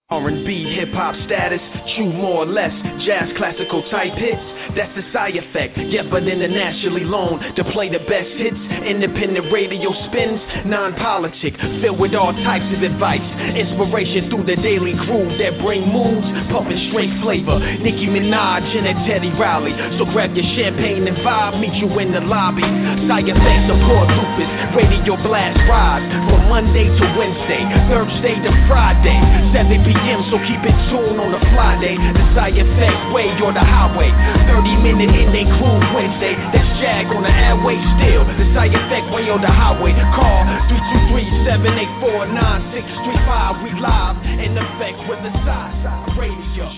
R&B, hip-hop status, true more or less, jazz, classical type hits, that's the side effect, yeah, but internationally known to play the best hits, independent radio spins, non-politic, filled with all types of advice, inspiration through the daily groove that bring moves, pumping straight flavor, Nicki Minaj and Teddy Riley, so grab your champagne and vibe, meet you in the lobby, side effect support lupus, radio blast rise, from Monday to Wednesday, Thursday to Friday, 7 p.m. so keep it tuned on the fly day. The side effect way or the highway. 30-minute in they groove Wednesday. That's Jag on the airway still. The side effect way or the highway. Call 323-784-9635. We live in effect with the side radio.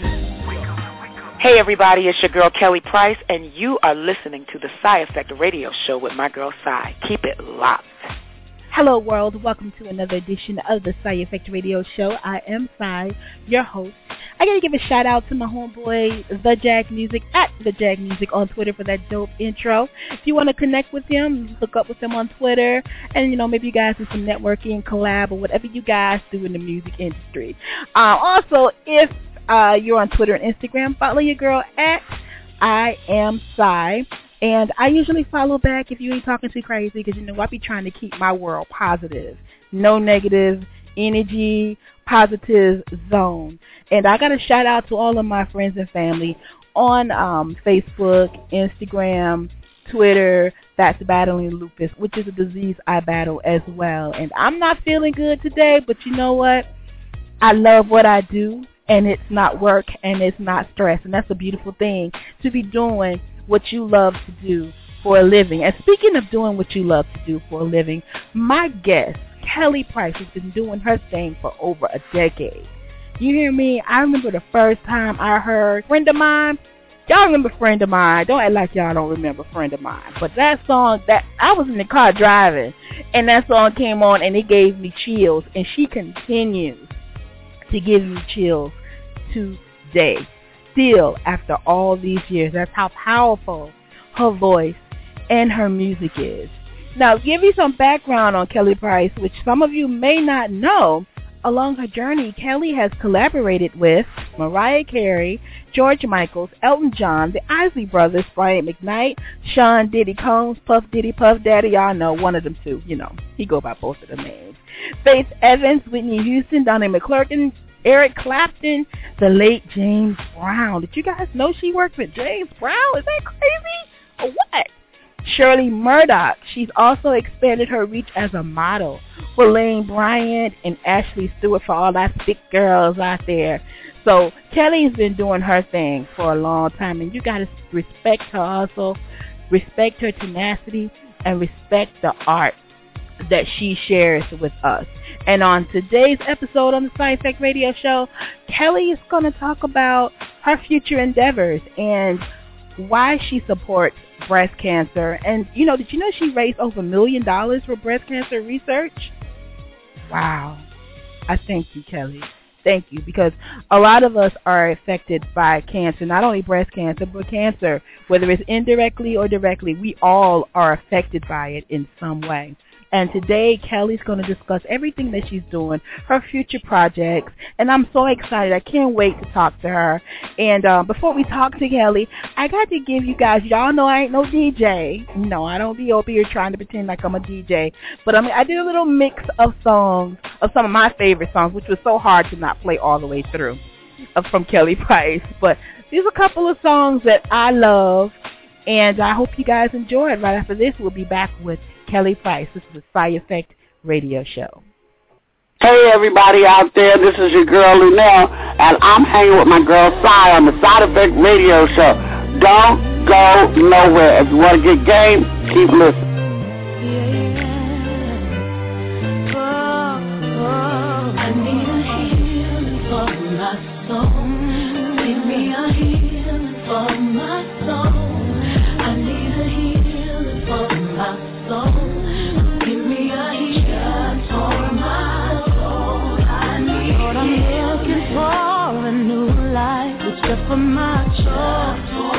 Hey everybody, it's your girl Kelly Price, and you are listening to the Side Effect Radio Show with my girl Sai. Keep it locked. Hello world, welcome to another edition of the Side Effect Radio Show. I am Sai, your host. I gotta give a shout out to my homeboy, The Jag Music, at The Jag Music on Twitter for that dope intro. If you want to connect with him, look up with him on Twitter, and maybe you guys do some networking, collab, or whatever you guys do in the music industry. Also, if you're on Twitter and Instagram, follow your girl at I am Sai. And I usually follow back if you ain't talking too crazy, because I be trying to keep my world positive. No negative energy, positive zone. And I got a shout out to all of my friends and family on Facebook, Instagram, Twitter, that's battling lupus, which is a disease I battle as well. And I'm not feeling good today, but you know what? I love what I do, and it's not work, and it's not stress. And that's a beautiful thing, to be doing what you love to do for a living. And speaking of doing what you love to do for a living, my guest, Kelly Price, has been doing her thing for over a decade. You hear me? I remember the first time I heard Friend of Mine. Y'all remember Friend of Mine? Don't act like y'all don't remember Friend of Mine. But that song, that I was in the car driving, and that song came on, and it gave me chills. And she continues to give me chills today. Still, after all these years, that's how powerful her voice and her music is. Now, give you some background on Kelly Price, which some of you may not know. Along her journey, Kelly has collaborated with Mariah Carey, George Michael, Elton John, the Isley Brothers, Brian McKnight, Sean Diddy Combs, Puff Diddy, Puff Daddy, y'all know, one of them two, he go by both of the names. Faith Evans, Whitney Houston, Donnie McClurkin, Eric Clapton, the late James Brown. Did you guys know she worked with James Brown? Is that crazy? Or what? Shirley Murdoch. She's also expanded her reach as a model for Lane Bryant and Ashley Stewart, for all our thick girls out there. So Kelly's been doing her thing for a long time, and you got to respect her hustle, respect her tenacity, and respect the art that she shares with us. And on today's episode on the Side Effect Radio Show, Kelly is going to talk about her future endeavors and why she supports breast cancer. And, did you know she raised over $1 million for breast cancer research? Wow. I thank you, Kelly. Thank you, because a lot of us are affected by cancer, not only breast cancer, but cancer, whether it's indirectly or directly. We all are affected by it in some way. And today, Kelly's going to discuss everything that she's doing, her future projects, and I'm so excited. I can't wait to talk to her. And before we talk to Kelly, I got to give you guys, y'all know I ain't no DJ. No, I don't be over here trying to pretend like I'm a DJ. But I did a little mix of songs, of some of my favorite songs, which was so hard to not play all the way through, from Kelly Price. But there's a couple of songs that I love, and I hope you guys enjoy it. Right after this, we'll be back with Kelly Price. This is the Side Effect Radio Show. Hey everybody out there, this is your girl Lunel, and I'm hanging with my girl Sai on the Side Effect Radio Show. Don't go nowhere. If you want to get game, keep listening. I need a healing for my soul. Give me a healing for my soul. I need a healing for my soul. Give me a healing for my soul. I need Lord, I'm looking for a new life. It's just for my soul.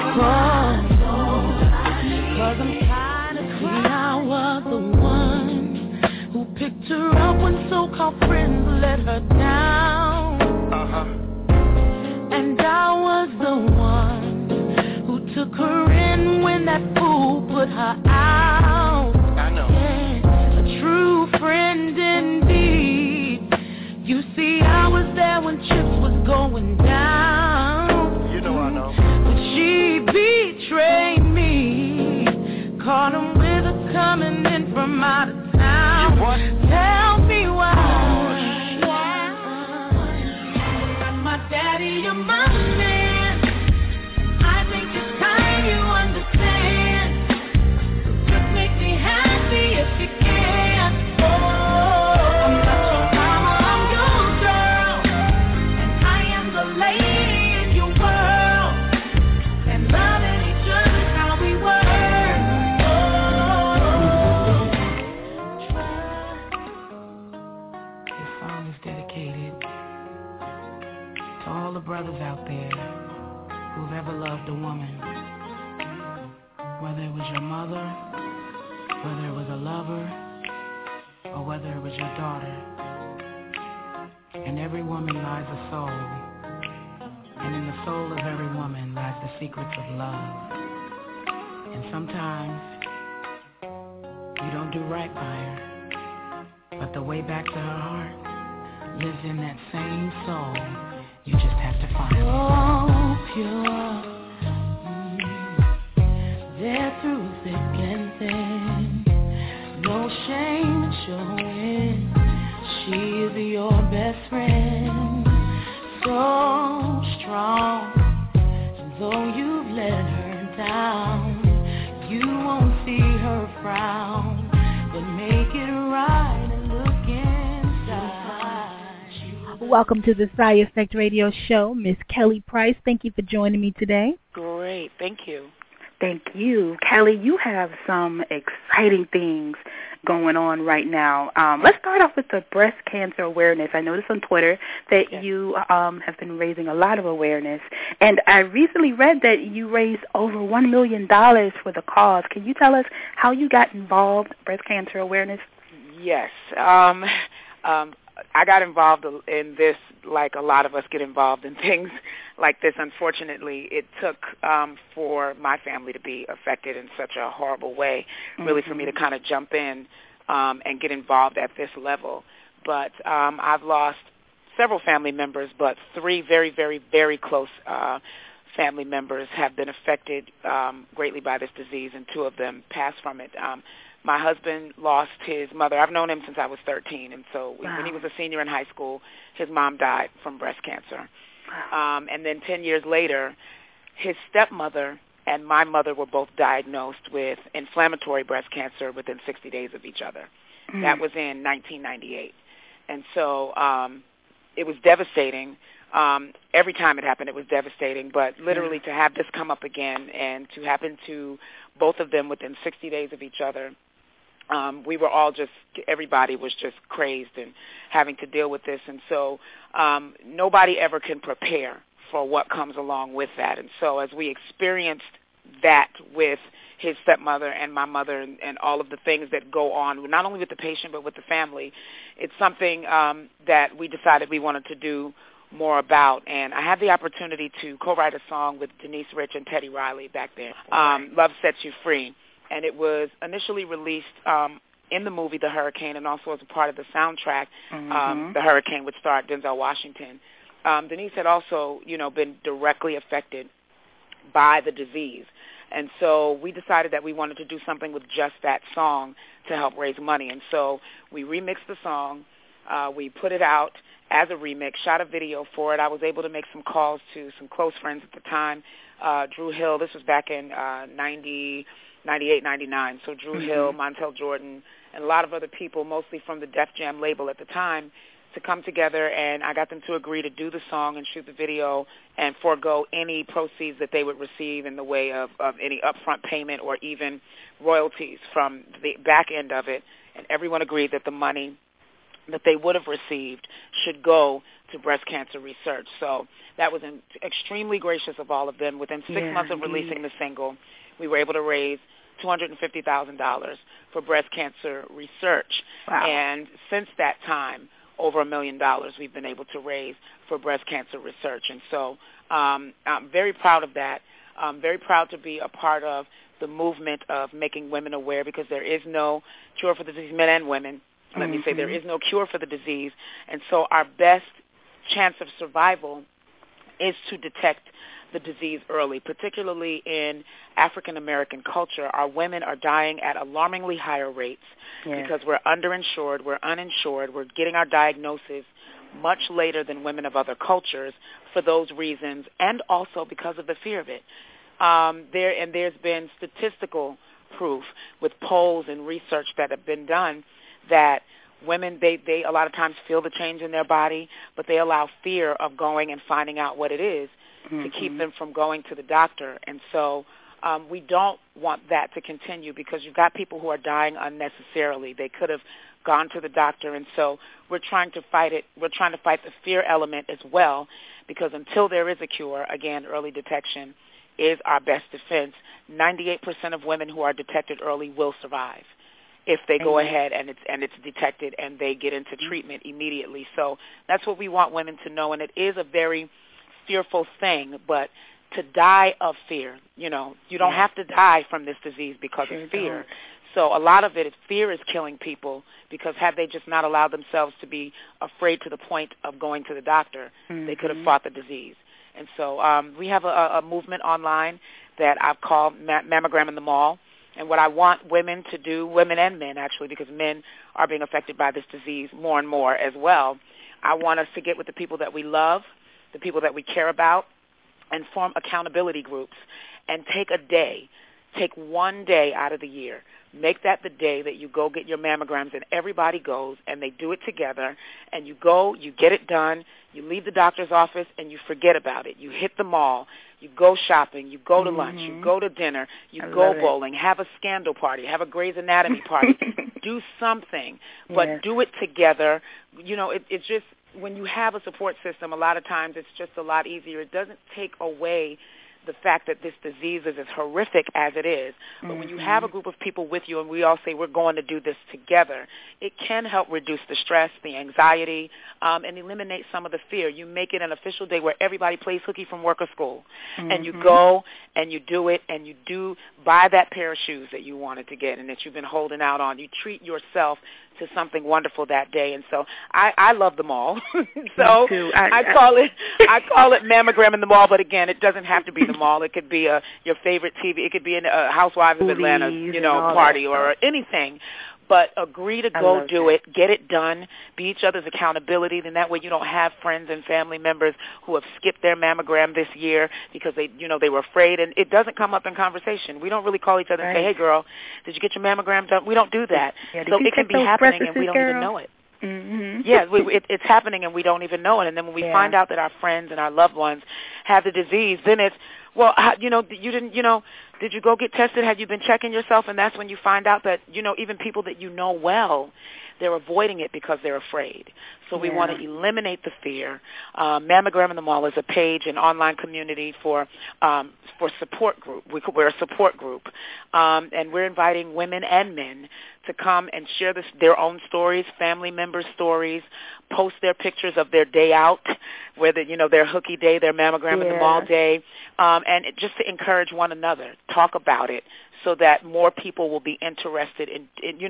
Cause I'm tired of crying. I was the one who picked her up when so-called friends let her down. there when chips was going down. You know I know. But she betrayed me. Caught him with her coming in from out of town. You what? Tell me why. You're my daddy, you're my man. I think it's time you understand. Just make me happy if you can. Oh, I'm not your mama, I'm your girl. And I am the lady in your world. And loving each other's how we were. This song is dedicated to all the brothers out there who've ever loved a woman. Whether it was your mother, whether it was a lover, or whether it was your daughter. In every woman lies a soul, and in the soul of every woman lies the secrets of love. And sometimes you don't do right by her, but the way back to her heart lives in that same soul. You just have to find it. Oh, pure, there through thick and thin, no shame in showing. She is your best friend, so strong. And though you've let her down, you won't see her frown, but make it right and look inside. Welcome to the Psy Effect Radio Show. Miss Kelly Price, thank you for joining me today. Great. Thank you. Thank you. Kelly, you have some exciting things going on right now. Let's start off with the breast cancer awareness. I noticed on Twitter that you have been raising a lot of awareness. And I recently read that you raised over $1 million for the cause. Can you tell us how you got involved, breast cancer awareness? Yes. I got involved in this like a lot of us get involved in things like this. Unfortunately, it took for my family to be affected in such a horrible way, really, for me to kind of jump in and get involved at this level. But I've lost several family members, but 3 very, very, very close family members have been affected greatly by this disease, and 2 of them passed from it. My husband lost his mother. I've known him since I was 13, and so when he was a senior in high school, his mom died from breast cancer. And then 10 years later, his stepmother and my mother were both diagnosed with inflammatory breast cancer within 60 days of each other. That was in 1998. And so it was devastating. Every time it happened, it was devastating. But literally to have this come up again and to happen to both of them within 60 days of each other, we were all everybody was just crazed and having to deal with this. And so nobody ever can prepare for what comes along with that. And so as we experienced that with his stepmother and my mother and all of the things that go on, not only with the patient but with the family, it's something that we decided we wanted to do more about. And I had the opportunity to co-write a song with Denise Rich and Teddy Riley back then, Love Sets You Free. And it was initially released in the movie The Hurricane and also as a part of the soundtrack, The Hurricane, which starred Denzel Washington. Denise had also, been directly affected by the disease. And so we decided that we wanted to do something with just that song to help raise money. And so we remixed the song. We put it out as a remix, shot a video for it. I was able to make some calls to some close friends at the time. Drew Hill, this was back in 98, 99. So Drew Hill, Montel Jordan, and a lot of other people, mostly from the Def Jam label at the time, to come together, and I got them to agree to do the song and shoot the video and forego any proceeds that they would receive in the way of any upfront payment or even royalties from the back end of it. And everyone agreed that the money that they would have received should go to breast cancer research. So that was extremely gracious of all of them. Within 6 months of releasing the single, we were able to raise $250,000 for breast cancer research. Wow. And since that time, over $1 million we've been able to raise for breast cancer research. And so I'm very proud of that. I'm very proud to be a part of the movement of making women aware, because there is no cure for the disease, men and women. Let me say there is no cure for the disease. And so our best chance of survival is to detect the disease early, particularly in African American culture. Our women are dying at alarmingly higher rates because we're underinsured, we're uninsured, we're getting our diagnosis much later than women of other cultures for those reasons, and also because of the fear of it. There's been statistical proof with polls and research that have been done that women, they a lot of times feel the change in their body, but they allow fear of going and finding out what it is to keep them from going to the doctor. And so we don't want that to continue because you've got people who are dying unnecessarily. They could have gone to the doctor, and so we're trying to fight it. We're trying to fight the fear element as well, because until there is a cure, again, early detection is our best defense. 98% of women who are detected early will survive if they go ahead and it's detected and they get into treatment immediately. So that's what we want women to know, and it is a very fearful thing, but to die of fear, you don't have to die from this disease because of fear. So a lot of it is fear is killing people, because had they just not allowed themselves to be afraid to the point of going to the doctor, they could have fought the disease. And so we have a movement online that I've called Mammogram in the Mall. And what I want women to do, women and men actually, because men are being affected by this disease more and more as well, I want us to get with the people that we love, the people that we care about, and form accountability groups and take a day, take one day out of the year. Make that the day that you go get your mammograms, and everybody goes and they do it together, and you go, you get it done, you leave the doctor's office and you forget about it. You hit the mall, you go shopping, you go to lunch, you go to dinner, you go bowling, have a scandal party, have a Grey's Anatomy party. Do something, but do it together. It's just, when you have a support system, a lot of times it's just a lot easier. It doesn't take away the fact that this disease is as horrific as it is. But when you have a group of people with you and we all say we're going to do this together, it can help reduce the stress, the anxiety, and eliminate some of the fear. You make it an official day where everybody plays hooky from work or school, and you go and you do it, and you do buy that pair of shoes that you wanted to get and that you've been holding out on. You treat yourself to something wonderful that day. And so I love the mall. So I call it Mammogram in the Mall, but again, it doesn't have to be the mall. It could be your favorite TV. It could be a Housewives of Atlanta, party or anything. But agree to go do it, get it done, be each other's accountability. Then that way you don't have friends and family members who have skipped their mammogram this year because they were afraid. And it doesn't come up in conversation. We don't really call each other and say, "Hey, girl, did you get your mammogram done?" We don't do that. So it can be happening and we don't even know it. Yeah, it's happening and we don't even know it. And then when we find out that our friends and our loved ones have the disease, then it's, well, you didn't, did you go get tested? Have you been checking yourself? And that's when you find out that, even people that you know well, they're avoiding it because they're afraid. So we want to eliminate the fear. Mammogram in the Mall is a page, an online community for support group. We're a support group, and we're inviting women and men to come and share their own stories, family members' stories, post their pictures of their day out, whether their hooky day, their mammogram in the mall day, and just to encourage one another, talk about it, so that more people will be interested in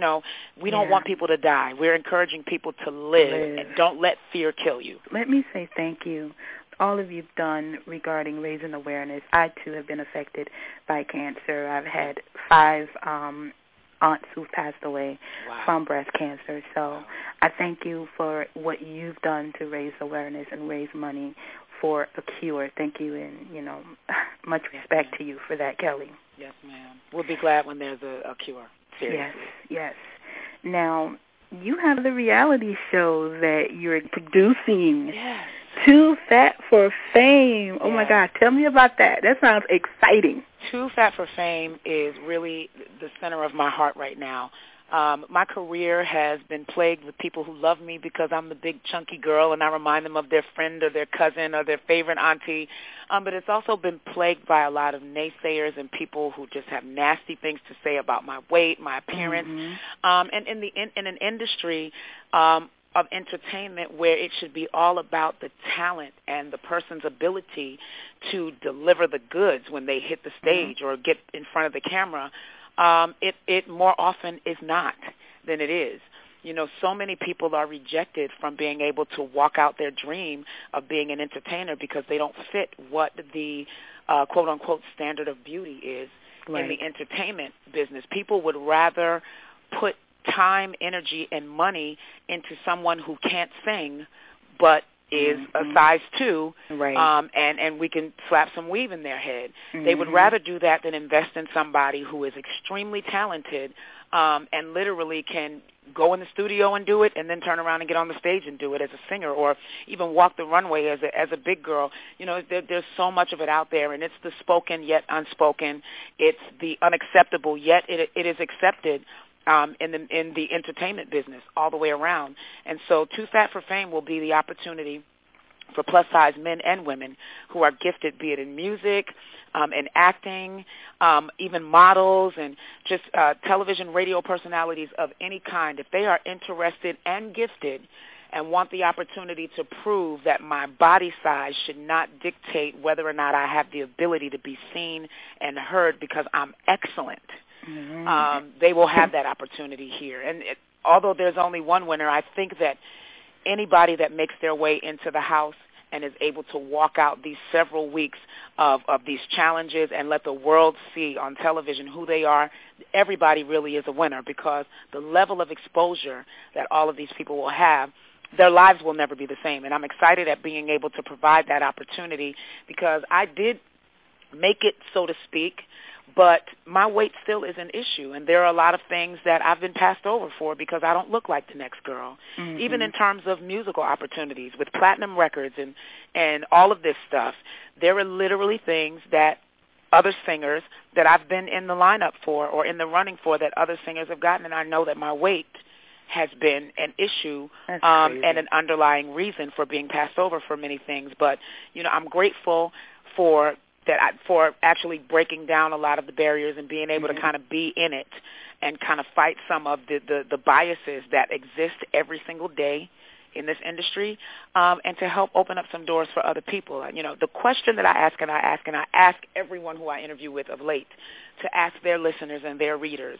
we don't want people to die. We're encouraging people to live, and don't let fear kill you. Let me say thank you. All of you've done regarding raising awareness. I, too, have been affected by cancer. I've had 5 aunts who've passed away from breast cancer. So I thank you for what you've done to raise awareness and raise money for a cure. Thank you, and, much respect to you for that, Kelly. Yes, ma'am. We'll be glad when there's a cure. Seriously. Yes. Now, you have the reality show that you're producing. Yes. Too Fat for Fame. Oh, my God. Tell me about that. That sounds exciting. Too Fat for Fame is really the center of my heart right now. My career has been plagued with people who love me because I'm the big chunky girl and I remind them of their friend or their cousin or their favorite auntie. But it's also been plagued by a lot of naysayers and people who just have nasty things to say about my weight, my appearance. And in an industry of entertainment where it should be all about the talent and the person's ability to deliver the goods when they hit the stage or get in front of the camera, it more often is not than it is. You know, so many people are rejected from being able to walk out their dream of being an entertainer because they don't fit what the quote-unquote standard of beauty is in the entertainment business. People would rather put time, energy, and money into someone who can't sing but is a size 2, and we can slap some weave in their head. They would rather do that than invest in somebody who is extremely talented and literally can go in the studio and do it and then turn around and get on the stage and do it as a singer, or even walk the runway as a big girl. You know, there's so much of it out there, and it's the spoken yet unspoken. It's the unacceptable yet it is accepted in the entertainment business all the way around. And so Too Fat for Fame will be the opportunity for plus-size men and women who are gifted, be it in music, in acting, even models, and just television, radio personalities of any kind. If they are interested and gifted and want the opportunity to prove that my body size should not dictate whether or not I have the ability to be seen and heard because I'm excellent, they will have that opportunity here. And although there's only one winner, I think that anybody that makes their way into the house and is able to walk out these several weeks of these challenges and let the world see on television who they are, everybody really is a winner, because the level of exposure that all of these people will have, their lives will never be the same. And I'm excited at being able to provide that opportunity, because I did make it, so to speak, but my weight still is an issue, and there are a lot of things that I've been passed over for because I don't look like the next girl. Even in terms of musical opportunities with platinum records and all of this stuff, there are literally things that other singers that I've been in the lineup for or in the running for that other singers have gotten, and I know that my weight has been an issue and an underlying reason for being passed over for many things. But, you know, I'm grateful for actually breaking down a lot of the barriers and being able to kind of be in it and kind of fight some of the biases that exist every single day in this industry, and to help open up some doors for other people. You know, the question that I ask everyone who I interview with of late to ask their listeners and their readers,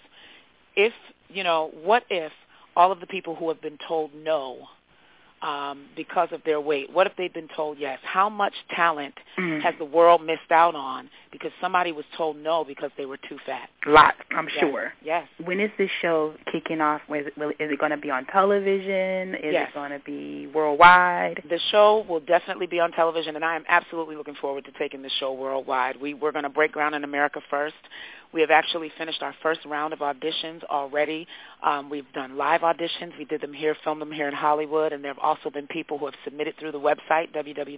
what if all of the people who have been told no because of their weight, what if they've been told yes? How much talent has the world missed out on because somebody was told no because they were too fat? A lot, I'm sure. Yes. When is this show kicking off? Is it going to be on television? Is it going to be worldwide? The show will definitely be on television, and I am absolutely looking forward to taking the show worldwide. We're going to break ground in America first. We have actually finished our first round of auditions already. We've done live auditions. We did them here, filmed them here in Hollywood, and there have also been people who have submitted through the website,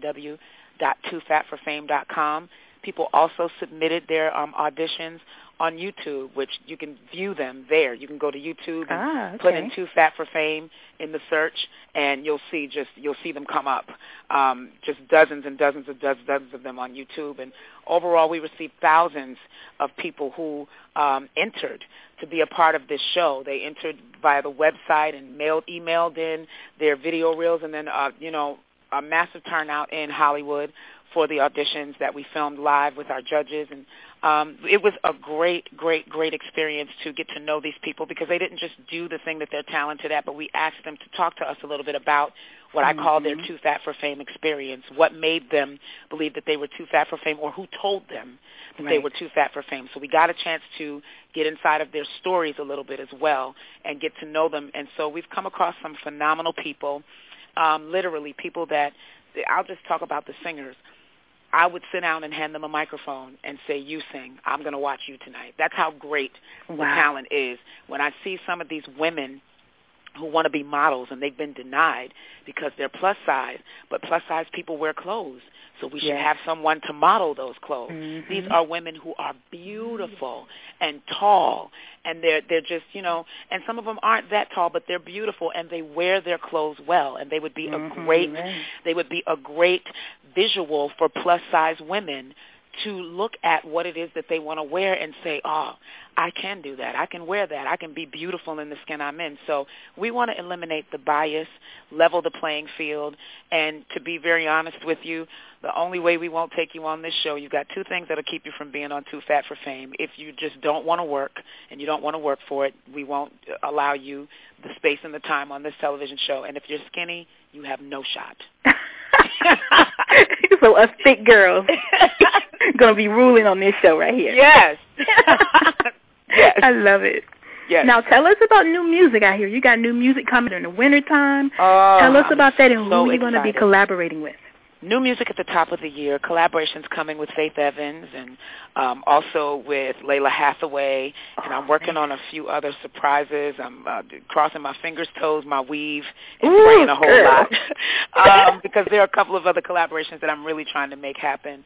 www.toofatforfame.com. People also submitted their auditions on YouTube, which you can view them there. You can go to YouTube and put in Too Fat for Fame in the search, and you'll see them come up. Just dozens and dozens of them on YouTube. And overall, we received thousands of people who entered to be a part of this show. They entered via the website and emailed in their video reels, and then a massive turnout in Hollywood for the auditions that we filmed live with our judges. And it was a great experience to get to know these people, because they didn't just do the thing that they're talented at, but we asked them to talk to us a little bit about what I call their Too Fat for Fame experience, what made them believe that they were too fat for fame, or who told them that they were too fat for fame. So we got a chance to get inside of their stories a little bit as well and get to know them. And so we've come across some phenomenal people, literally people that, I'll just talk about the singers. I would sit down and hand them a microphone and say, you sing. I'm going to watch you tonight. That's how great the talent is. When I see some of these women who want to be models and they've been denied because they're plus size, but plus size people wear clothes, so we should have someone to model those clothes. These are women who are beautiful and tall, and they're just, and some of them aren't that tall, but they're beautiful, and they wear their clothes well, and they would be a great visual for plus size women to look at what it is that they want to wear and say, oh, I can do that. I can wear that. I can be beautiful in the skin I'm in. So we want to eliminate the bias, level the playing field, and to be very honest with you, the only way we won't take you on this show, you've got two things that will keep you from being on Too Fat for Fame. If you just don't want to work and you don't want to work for it, we won't allow you the space and the time on this television show. And if you're skinny, you have no shot. So us thick girls going to be ruling on this show right here. Yes. Yes. I love it. Yes. Now tell us about new music out here. You got new music coming in the wintertime. Tell us about that and who you're going to be collaborating with. New music at the top of the year, collaborations coming with Faith Evans and also with Layla Hathaway, and I'm working on a few other surprises. I'm crossing my fingers, toes, my weave, and praying a whole lot because there are a couple of other collaborations that I'm really trying to make happen.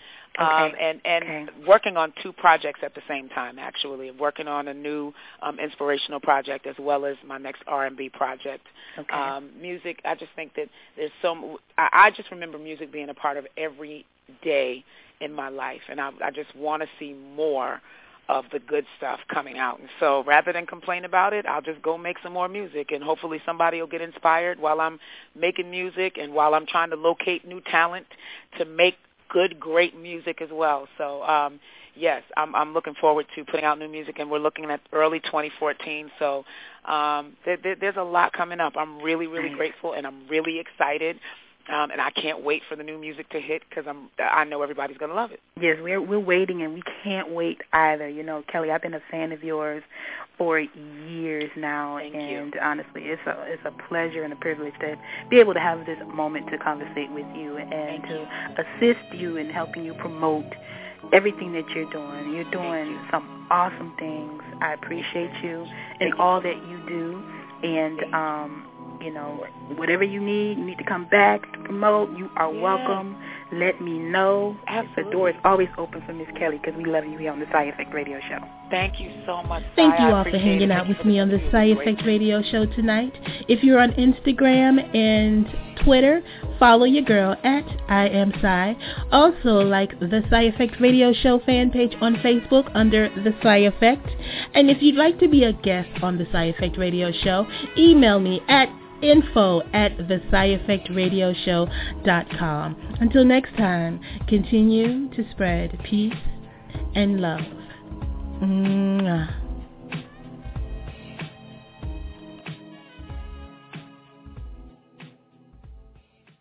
And working on two projects at the same time, actually. Working on a new inspirational project as well as my next R&B project. Music, I just think that there's I just remember music being a part of every day in my life, and I just want to see more of the good stuff coming out. And so rather than complain about it, I'll just go make some more music, and hopefully somebody will get inspired while I'm making music and while I'm trying to locate new talent to make good, great music as well. So, yes, I'm looking forward to putting out new music, and we're looking at early 2014. So there's a lot coming up. I'm really, really grateful, and I'm really excited. And I can't wait for the new music to hit because I know everybody's going to love it. Yes, we're waiting, and we can't wait either. You know, Kelly, I've been a fan of yours for years now. Thank and you. Honestly, it's a pleasure and a privilege to be able to have this moment to conversate with you and assist you in helping you promote everything that you're doing. You're doing some awesome things. I appreciate you and all that you do. And you know, whatever you need to come back to promote, you are welcome. Let me know. Absolutely. The door is always open for Miss Kelly because we love you here on the Side Effect Radio Show. Thank you so much. Thank you all for hanging out with me on the Side Effect Radio Show tonight. If you're on Instagram and Twitter, follow your girl at I Am Psy. Also, like the Side Effect Radio Show fan page on Facebook under the Side Effect. And if you'd like to be a guest on the Side Effect Radio Show, email me at info@thescieffectradioshow.com. Until next time, continue to spread peace and love. Mwah.